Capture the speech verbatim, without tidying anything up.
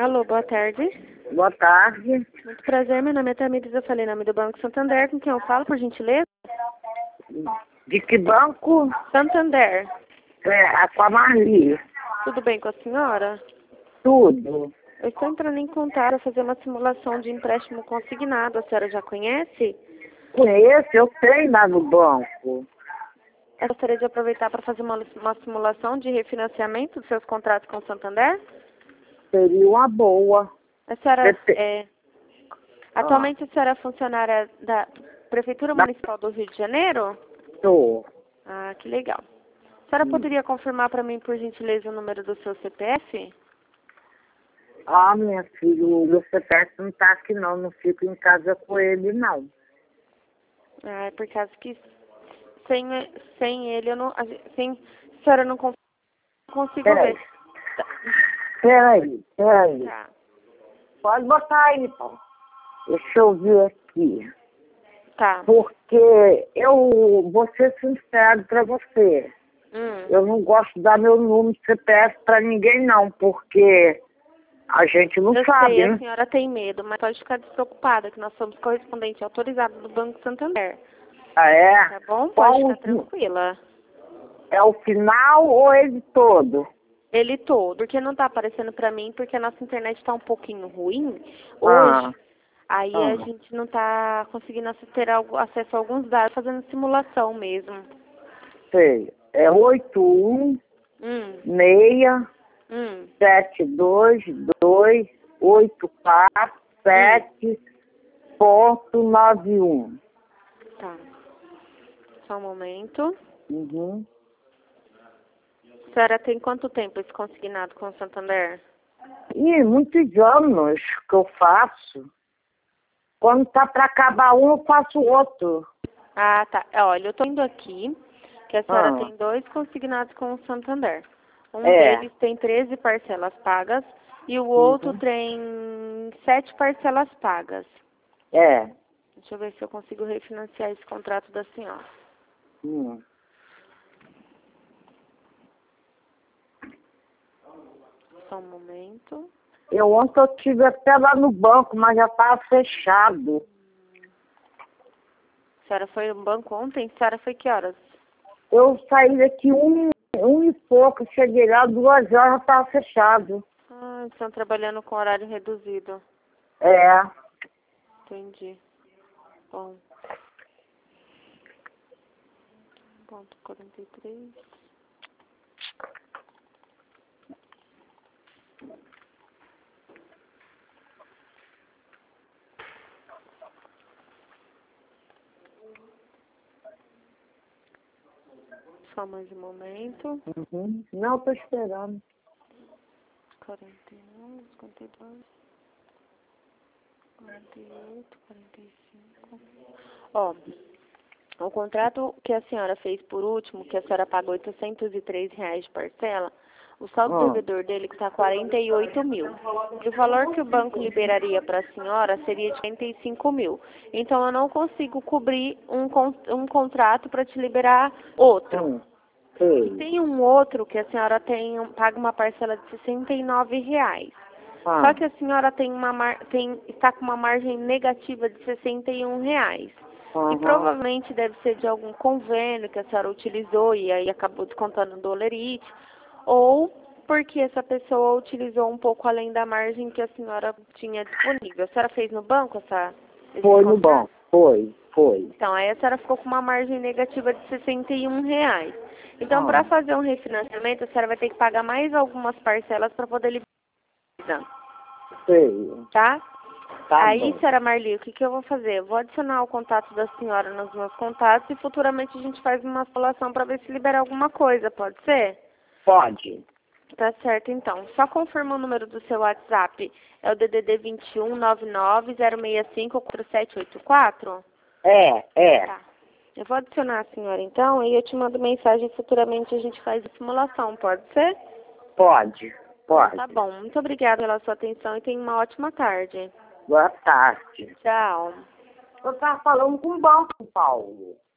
Alô, boa tarde. Boa tarde. Muito prazer, meu nome é Tamires, eu falei em nome do Banco Santander, com quem eu falo, por gentileza? De que banco? Santander. É, a com a Marli. Tudo bem com a senhora? Tudo. Eu estou entrando em contato para fazer uma simulação de empréstimo consignado, a senhora já conhece? Conheço, eu tenho lá no banco. Eu gostaria de aproveitar para fazer uma, uma simulação de refinanciamento dos seus contratos com o Santander? Seria uma boa. A senhora Dep- é... Atualmente a senhora é funcionária da Prefeitura Da... Municipal do Rio de Janeiro? Tô. Ah, que legal. A senhora Hum. poderia confirmar para mim, por gentileza, o número do seu C P F? Ah, minha filha, o meu C P F não tá aqui não, não fico em casa com ele não. Ah, é por causa que sem, sem ele eu não... a gen- Sem, a senhora não con- consigo Peraí, ver. Tá. peraí, peraí. Tá. Pode botar aí, Paulo. Deixa eu ver aqui. Tá. Porque eu vou ser sincero pra você. Hum. Eu não gosto de dar meu número de C P F pra ninguém não, porque a gente não Eu sabe, sei, a né? senhora tem medo, mas pode ficar despreocupada, que nós somos correspondente autorizado do Banco Santander. Ah, é? Tá bom? Qual Pode ficar o- tranquila. é o final ou ele todo? Ele todo, porque não tá aparecendo pra mim, porque a nossa internet tá um pouquinho ruim hoje. Ah, Aí a ah, gente não tá conseguindo ter algo- acesso a alguns dados, fazendo simulação mesmo. sei. É oito um Hum, seis hum, sete dois dois oito quatro hum. sete ponto nove um. Tá. Só um momento. Uhum. A senhora tem quanto tempo esse consignado com o Santander? E muitos anos que eu faço. Quando tá para acabar um, eu faço outro. Ah, tá. É, olha, eu tô indo aqui, que a senhora Ah, tem dois consignados com o Santander. Um é. deles tem treze parcelas pagas e o outro Uhum. tem sete parcelas pagas. É. Deixa eu ver se eu consigo refinanciar esse contrato da senhora. Hum. Só um momento. Eu ontem eu tive até lá no banco, mas já estava fechado. A senhora foi no banco ontem? A senhora foi que horas? Eu saí daqui um, um e pouco, cheguei lá, duas horas já estava fechado. Ah, estão trabalhando com horário reduzido. É. Entendi. Bom. Ponto quarenta e três. Só mais um momento. Uhum. Não, estou esperando. quarenta e nove, cinquenta e dois, quarenta e oito, quarenta e cinco. Ó, o contrato que a senhora fez por último, que a senhora pagou oitocentos e três reais de parcela, o saldo Ah. devedor dele está quarenta e oito mil. E o valor que o banco liberaria para a senhora seria de quarenta e cinco mil. Então eu não consigo cobrir um, con- um contrato para te liberar outro. Hum. E Sei. tem um outro que a senhora tem, um- paga uma parcela de sessenta e nove reais. Só Ah. que a senhora tem uma mar, tem, está com uma margem negativa de sessenta e um reais. E Aham. provavelmente deve ser de algum convênio que a senhora utilizou e aí acabou descontando do Olerite. Ou porque essa pessoa utilizou um pouco além da margem que a senhora tinha disponível. A senhora fez no banco essa, esse Foi no contrato? banco. Foi, foi. Então, aí a senhora ficou com uma margem negativa de sessenta e um reais. Então, para Ah. fazer um refinanciamento, a senhora vai ter que pagar mais algumas parcelas para poder liberar, Sei. tá? Tá Aí, bom. senhora Marli, o que, que eu vou fazer? Eu vou adicionar o contato da senhora nos meus contatos e futuramente a gente faz uma simulação para ver se libera alguma coisa, pode ser? Pode. Tá certo, então. Só confirma o número do seu WhatsApp. É o D D D vinte e um, nove nove, zero seis cinco, quatro sete oito quatro? É, é. Tá. Eu vou adicionar a senhora então e eu te mando mensagem futuramente a gente faz a simulação, pode ser? Pode. Então Pode. tá bom. Muito obrigada pela sua atenção e tenha uma ótima tarde. Boa tarde. Tchau. Eu estava falando com o banco, Paulo.